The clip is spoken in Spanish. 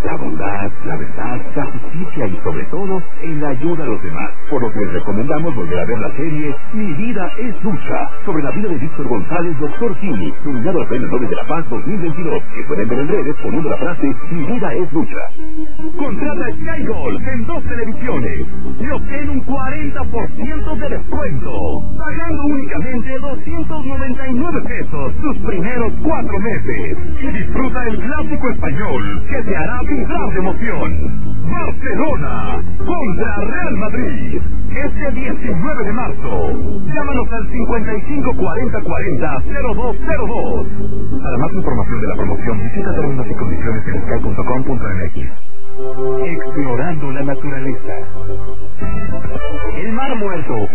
la bondad, la verdad, la justicia y sobre todo, en la ayuda a los demás. Por lo que les recomendamos volver a ver la serie Mi Vida es Lucha, sobre la vida de Víctor González, Dr. Simi, nominado al Premio Nobel de la Paz 2022, que pueden ver en redes poniendo la frase Mi Vida es Lucha. Contrata Sky Gold en 2 televisiones y obtén un 40% de descuento, pagando únicamente 299 pesos sus primeros 4 meses. Y disfruta el clásico español que te hará vibrar de emoción. Barcelona contra Real Madrid, este 19 de marzo. Llámanos al 55 40 40 0202. Para más información de la promoción, visita términos y condiciones en sky.com.mx. Explorando la naturaleza. El Mar Muerto.